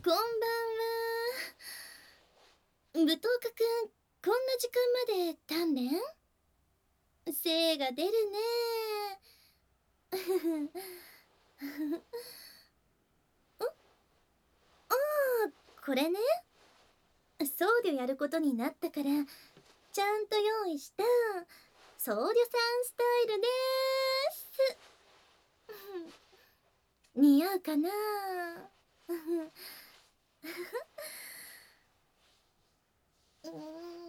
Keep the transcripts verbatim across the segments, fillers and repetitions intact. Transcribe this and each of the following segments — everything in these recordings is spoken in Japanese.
こんばんは。舞踏家くん、こんな時間まで鍛錬？精が出るね。んああ、これね。僧侶やることになったから、ちゃんと用意した僧侶さんスタイルでーす。似合うかな？うーん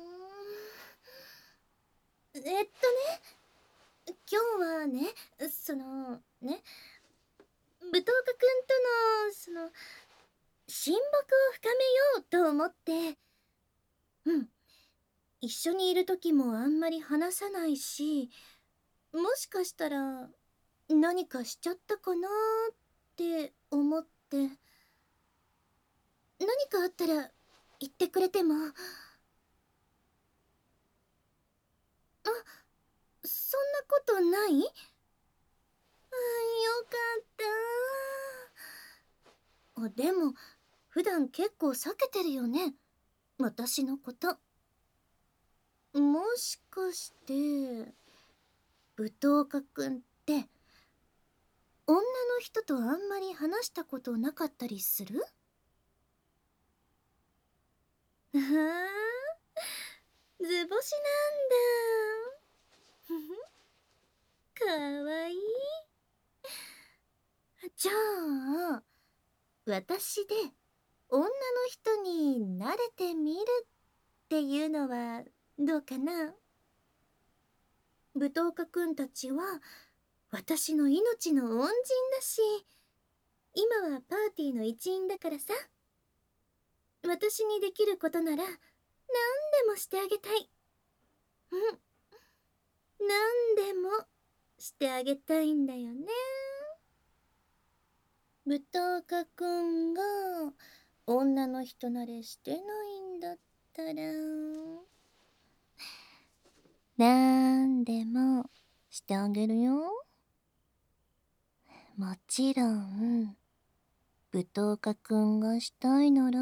えっとね、今日はね、そのね、舞踏家くんとのその親睦を深めようと思って。うん、一緒にいる時もあんまり話さないし、もしかしたら何かしちゃったかなって思って。何かあったら言ってくれても。あ、そんなことない？あ、よかった。あ、でも普段結構避けてるよね、私のこと。もしかして舞踏家くんって女の人とあんまり話したことなかったりする？ああ、図星なんだ。かわいい。じゃあ私で女の人に慣れてみるっていうのはどうかな？舞踏家くんたちは私の命の恩人だし、今はパーティーの一員だからさ。私にできることなら何でもしてあげたい。うん、何でもしてあげたいんだよね。舞踏家くんが女の人慣れしてないんだったらなんでもしてあげるよ。もちろん舞踏家くんがしたいなら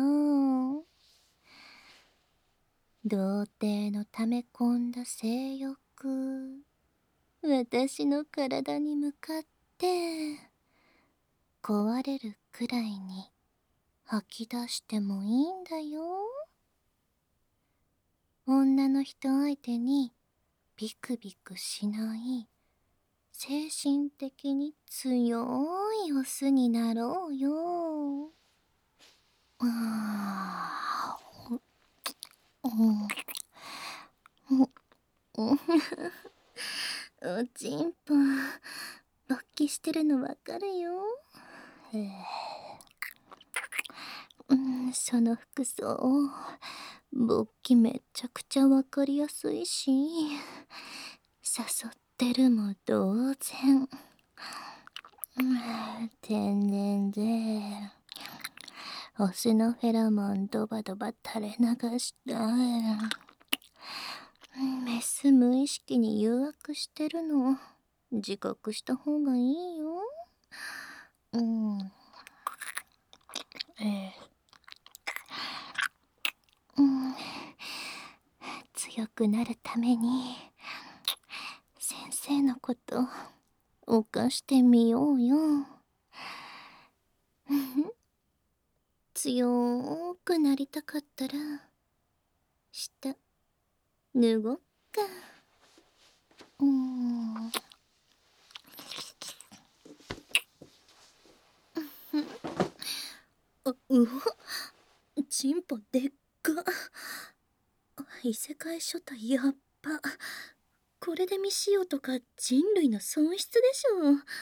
童貞の溜め込んだ性欲、私の体に向かって壊れるくらいに吐き出してもいいんだよ。女の人相手にビクビクしない精神的に強いオスになろうよ。あーうんうんおちんぽ勃起してるのわかるよ。うん、その服装勃起めちゃくちゃわかりやすいし、誘ってるも同然。うん、天然でオスのフェロモンドバドバ垂れ流したメス無意識に誘惑してるの自覚した方がいいよ。うんええうん強くなるために先生のこと犯してみようよ。強くなりたかったら下脱ごっか。うんあ、うわ、チンポでっか。異世界初体やっば。これで未使用とか人類の損失でし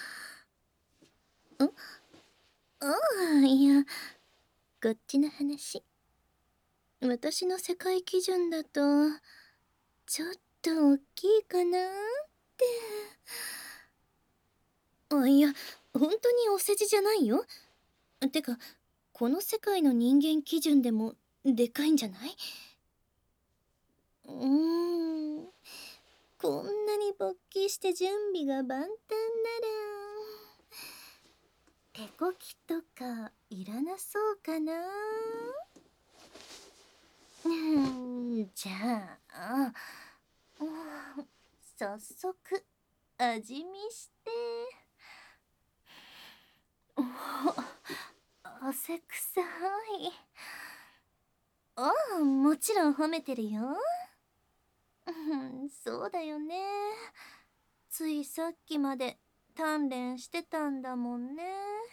ょ。んああ、いや、こっちの話。私の世界基準だとちょっと大きいかなって。あ、いや、本当にお世辞じゃないよ。てかこの世界の人間基準でもでかいんじゃない？うーん、こんなに勃起して準備が万端なら手こきとかいらなそうかな。うーん、じゃあ、うん、早速味見して。お汗臭い。ああ、もちろん褒めてるよ。うん、そうだよね。ついさっきまで鍛錬してたんだもんね。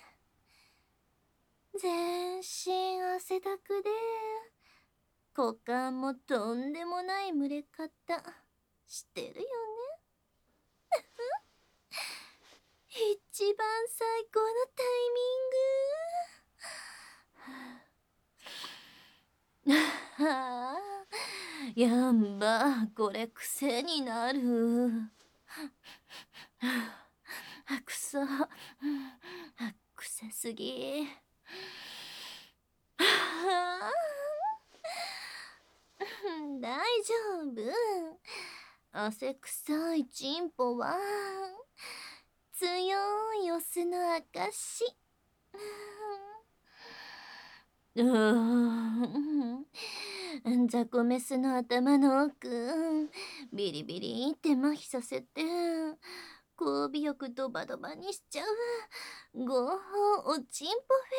全身汗だくで、股間もとんでもない蒸れ方してるよね。一番最高のタイミング。はあ、やんば、これ癖になる。あ、くそ。あ、臭すぎ。はあ、大丈夫。汗臭いチンポは強いオスの証。うーん、雑魚メスの頭の奥ビリビリって麻痺させて交尾欲ドバドバにしちゃう合法おチンポ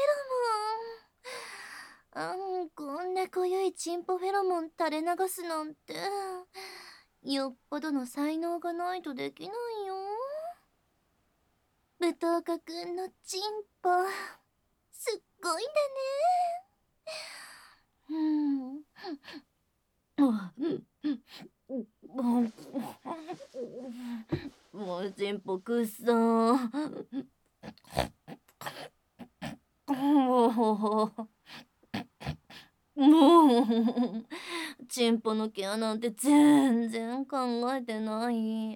フェロモン。あん、こんな濃ゆいチンポフェロモン垂れ流すなんてよっぽどの才能がないとできないよ。舞踏家くんのチンポすっごいんだね。うん。あ、もう、もうチンポくっさー。もう、もう、チンポのケアなんて全然考えてない。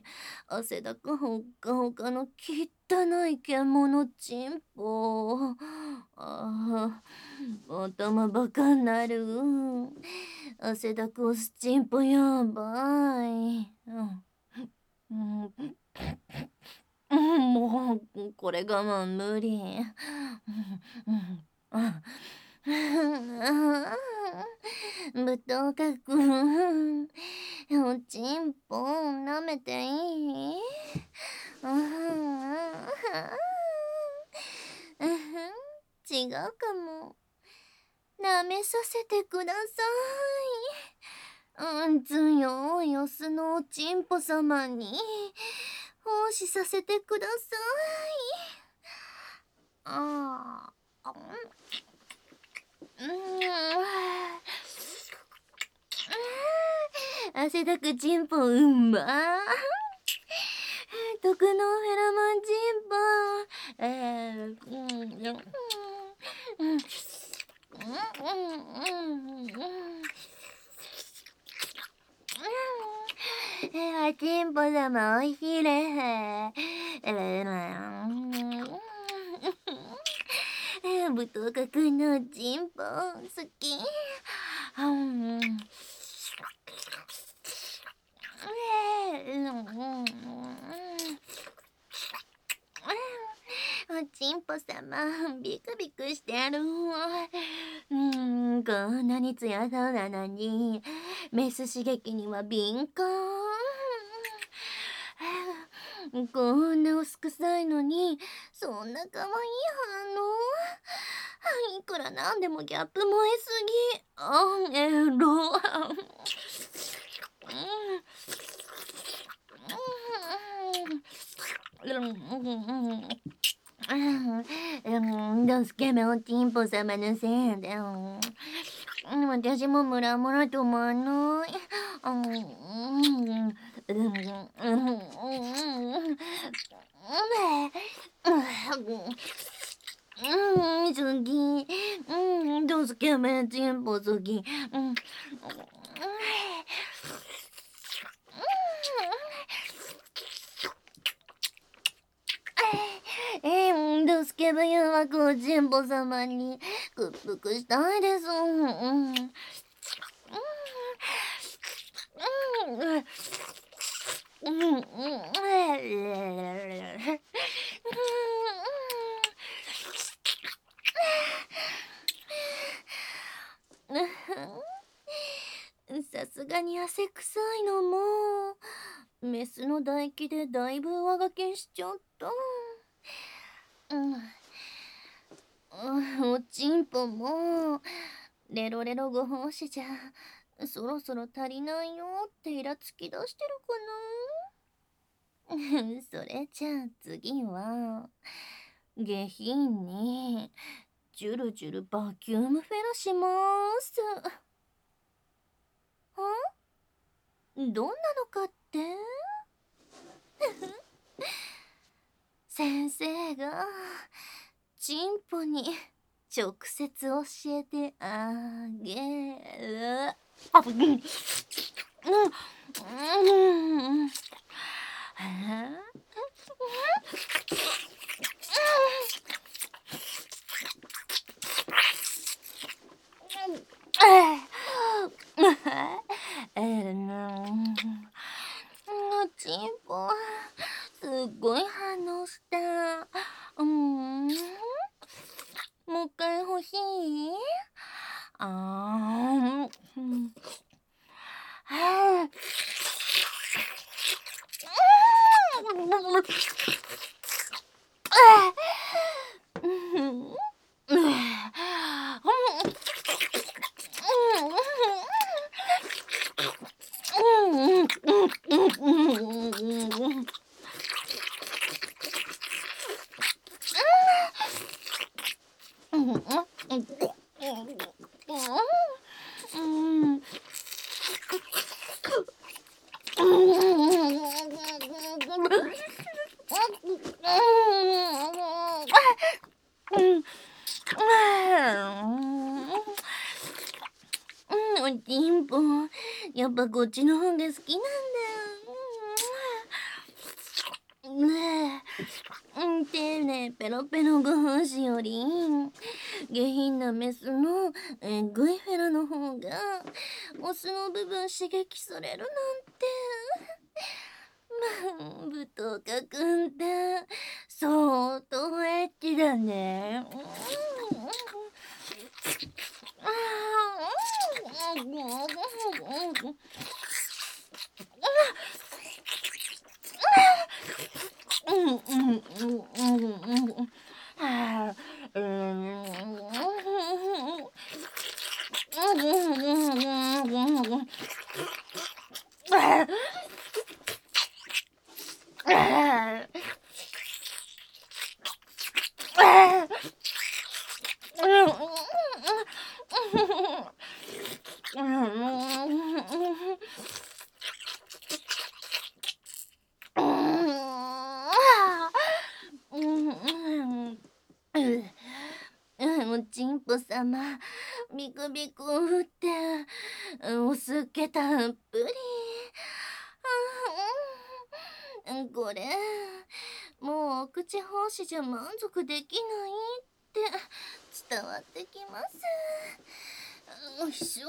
汗だくほっかほかの汚い獣チンポ。ああ、頭バカになる。汗だくオスチンポやばい。うん、うん、もう、これ我慢無理。うん、あ、舞踏家くん、おちんぽ舐めていい？違うかも。舐めさせてください。うん、強いオスのおちんぽ様に奉仕させてください。ああ、うん、汗だくチンポうんま。毒のフェロモンチンポ。えー、うん、うん、うん、うん、うん、うん、えー、チンポ様おいしいね。えー、舞踏家くんのチンポ好き。うん、おちんぽ様ビクビクしてやる。うん、こんなに強そうなのにメス刺激には敏感。こんなおすくさいのにそんな可愛い反応。いくらなんでもギャップ萌えすぎ。あん、エロ。ドスケベおちんぽ様のせいで、私もムラムラ止まんない。うん、好き。うん、ドスケベチンポ好き。うん。えー、ドスケベ誘惑をチンポ様に屈服したいです。うん。うん。うん。うん。 かに汗臭いのも、メスの唾液でだいぶ上書きしちゃった。うん。うん、おちんぽも、レロレロご奉仕じゃ、そろそろ足りないよってイラつき出してるかな。それじゃあ次は、下品に、ジュルジュルバキュームフェラしまーす。ん？どんなのかって先生が、チンポに直接教えてあげる。あ、うん。うん。うん。えの、チンポ、すっごい反応した。うん。もう一回欲しい？あー、うん。はあ。おちんぽ、やっぱこっちの方が好きなんだよ。ねえ、うん、丁寧ペロペロご奉仕より、下品なメスのえぐいフェラの方が、オスの部分刺激されるなんて。まあ、舞踏家くんって、相当エッチだね。おちんぽさま、ビクビクって、おすっけたっぷり。これ、もうお口奉仕じゃ満足できないって伝わってきます。よいしょ。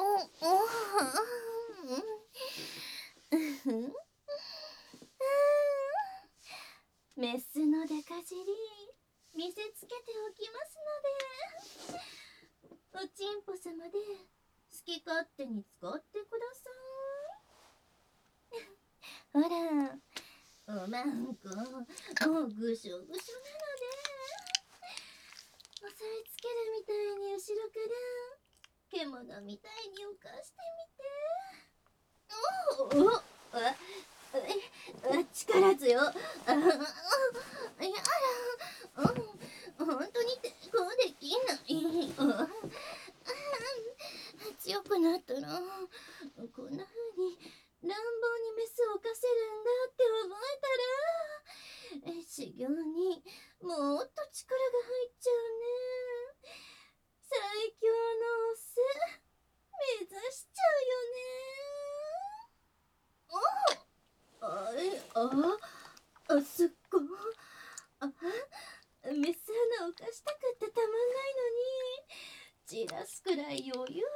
メスのデカ尻見せつけておきますので、おちんぽさまで好き勝手に使ってください。ほら、おまんこもうぐしょぐしょなので、押さえつけるみたいに後ろから獣みたいに浮かしてみて。おお、あ、あ、力強。あ、あ、やだ。うん、本当に抵抗できない。あ、強くなったらこんな風に乱暴にメスを犯せるんだって思えたら、修行にもっと力が入っちゃうね。最強のオス目指しちゃうよね。おあれ、ああ、すっごい。あ、メス穴を貸したくってたまんないのに、じらすくらい余裕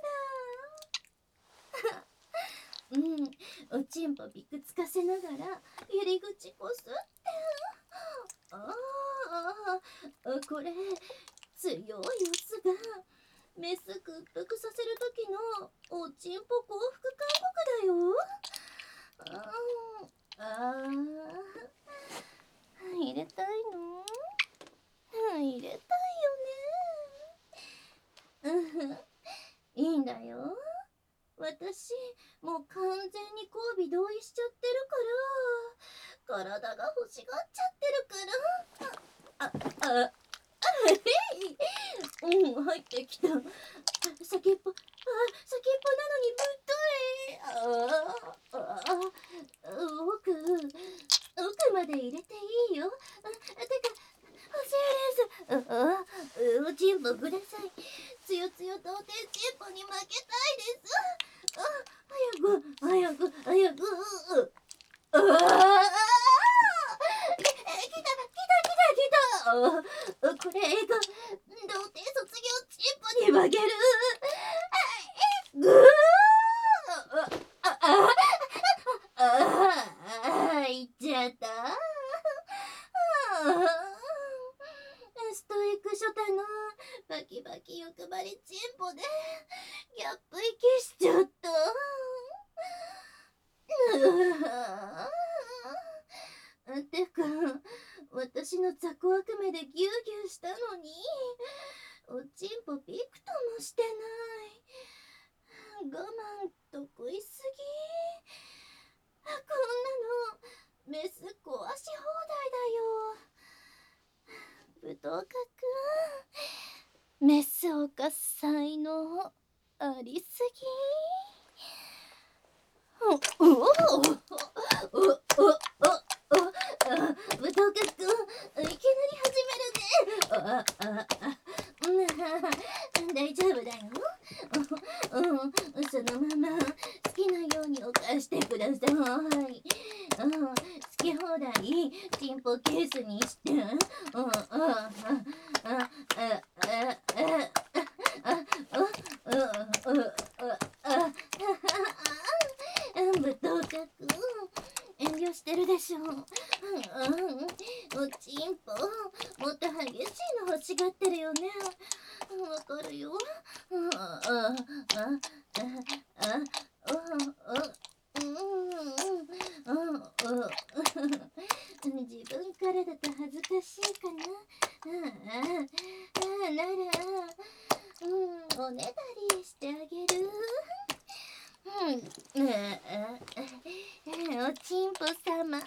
あるんだ。うん、おちんぽびくつかせながら入り口こすって。ああ、これ強いオスがメス屈服させる時のおちんぽ幸福勧告あー、入れたいの？入れたいよね。いいんだよ。私、もう完全に交尾同意しちゃってるから、体が欲しがっちゃってるから。あ、あ、あ、うん、入ってきた。先っぽ、あ、先っぽなのにぶっとい。ああ、奥、奥まで入れていいよ。あ、てか、欲しいです。ああ、おちんぽください。つよつよ童貞ちんぽに負けたいです。あ、早く、早く、早く。ああ、き、きた、きた、きた、きた。あ、これが、童貞卒業ちんぽに負ける。ぐー。あ、あ、あ、あ、いっちゃった。ストイックショタのバキバキ欲張りチンポでギャップ息しちゃった。てか、私の雑魚悪目でギュウギュウしたのにおちんぽびくともしてない。我慢得意すぎ。こんなのメス壊し放題だよ。ぶどうかくん、メスをかす才能ありすぎ。おおおおおおぶどうかくん、いきなり始めるね。あああ、大丈夫だよ。うん、そのまま好きなように犯してください。うん、好き放題チンポケースにして。うんうんうんうんうんぶどうかくん、遠慮してるでしょ。うんうん、おちんぽもっと激しいの欲しがってるよね。わかるよ。うんああああ自分からだと恥ずかしいかな。ああなら、うん、おねだりしてあげる。うん、おちんぽさま、もっ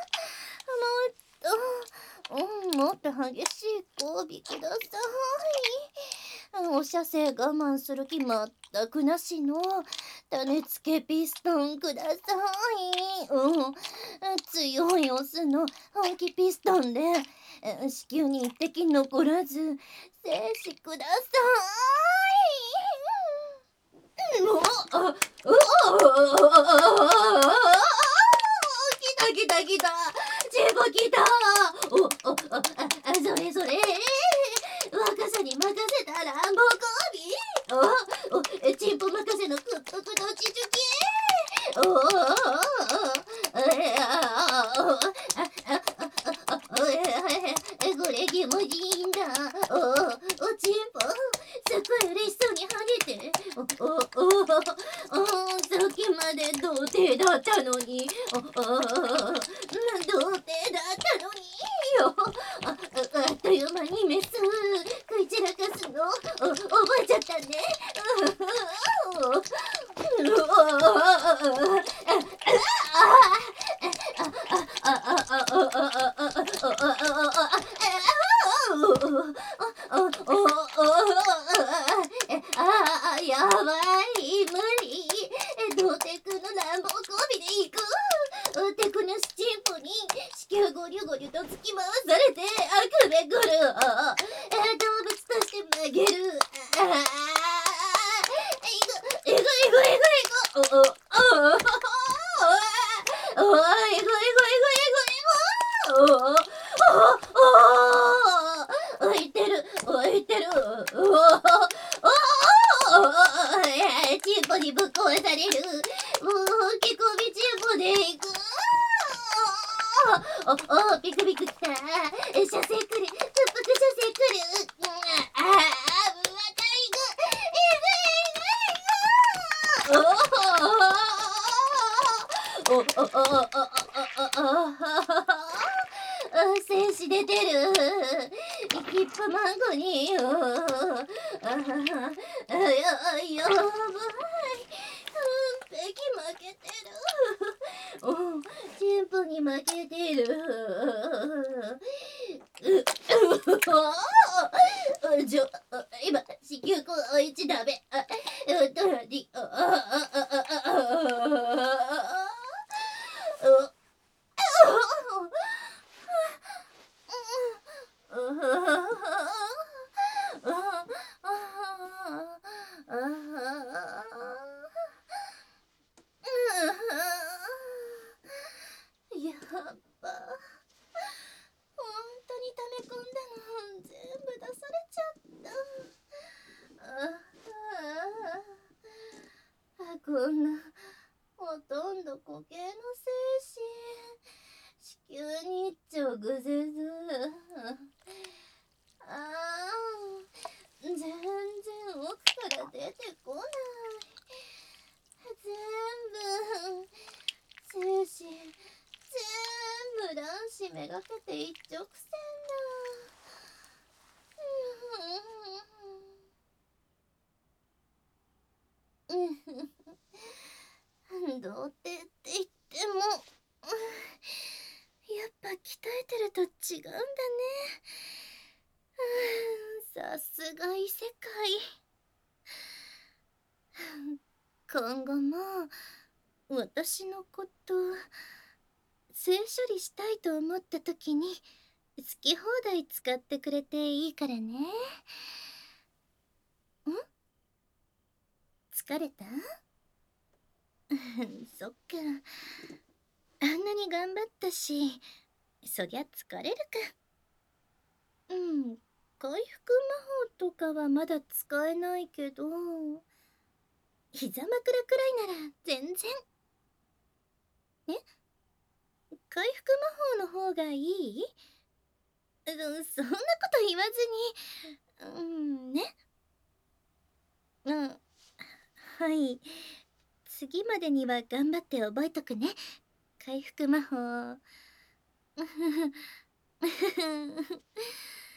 と、うん、もっと激しい交尾ください。お射精我慢する気全くなしの種付けピストンください。うん、強いオスの本気ピストンで子宮に一滴残らず精子ください。もう、あ、うお、来た来た来た、チンポ来た。おおお、あ、それそれ、若さに任せた乱暴交尾。おお、チンポ任せのくっとくどちちゅき。おおおおおお、これ気持ちいいんだ。おお、おちんぽすっごい嬉しそうに跳ねて。おおおお、さっきまで童貞だったのに。おお、童貞だったのによ。あ、あっという間にメス食い散らかすのお覚えちゃったね。あ、やばい、無理。童貞くんの乱暴交尾で行く。テクノスチンポに子宮ゴリュゴリュと突き回されてあくべくる。動物として曲げる。ああ、いくいくいくいくいく。おおおおおお、いくいくいくいくいく。おおおお、浮いてる浮いてる。おおおお、チンポにぶっ壊される。もうけこびチンポでいく。おお、ビクビクきた。射精くる、突腹射精くる。ああ、またいくいくいくいく。おおおおおおおお精子出てる。キップマンゴによ。あはは、あ、や、やばい。べき負けてる。お、チンポに負けてる。う、う、じょ、今、子宮口をいちダメ。あ、う、とらに、あ、あ、あ、あ、あ、あ、あ、やっば。ほんとに溜め込んだの全部出されちゃった。ああ、あ、こんなほとんど固形の精子、子宮に直接。ああ、全然奥から出てこない。全部精子、全部卵子めがけて一直線だ。うん、童貞って言っても、やっぱ鍛えてると違うんだね。さすが異世界。今後も私のこと性処理したいと思った時に好き放題使ってくれていいからね。ん？疲れた？そっか。あんなに頑張ったし、そりゃ疲れるか。うん、回復魔法とかはまだ使えないけど、膝枕くらいなら全然。え？回復魔法の方がいい？うん、そんなこと言わずに、うんね。うん、はい。次までには頑張って覚えとくね。回復魔法。